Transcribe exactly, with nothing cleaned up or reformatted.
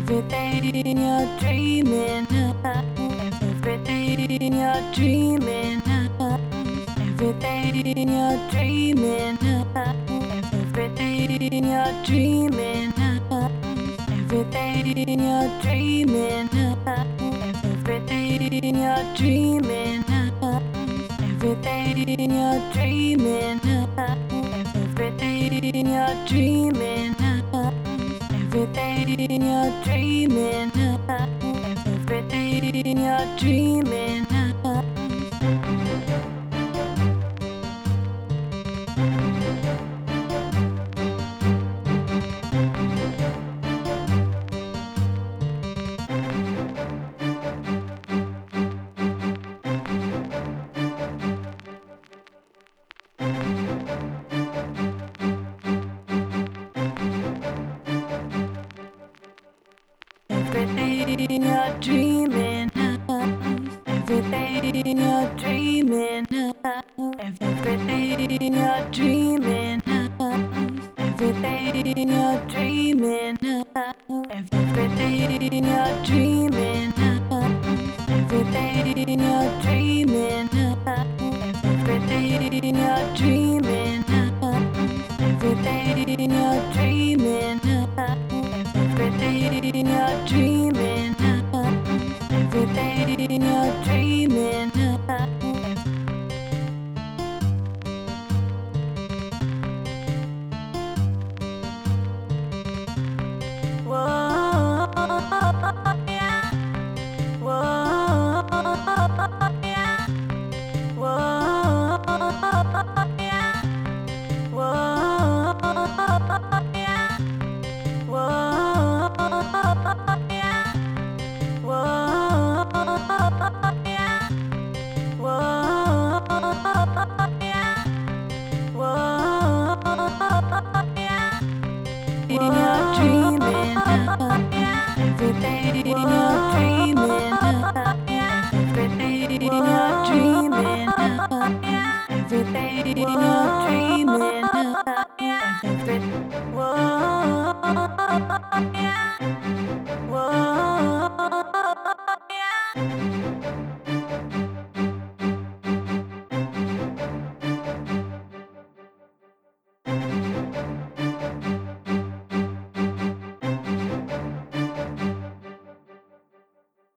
Everything you're dreaming of, everything you're dreaming of, everything you're dreaming of, everything you're dreaming of, everything you're dreaming of, everything you're dreaming of, everything you're dreaming of, everything you're dreaming of. Everything you're dreaming of, everything you're dreaming of. Everything you're dreaming of, everything you're dreaming of, everything you're dreaming of, everything you're dreaming of, everything you're dreaming of, everything you're dreaming of, everything you're dreaming of, everything you're dreaming of. Everything you're dreaming of, everything you're dreaming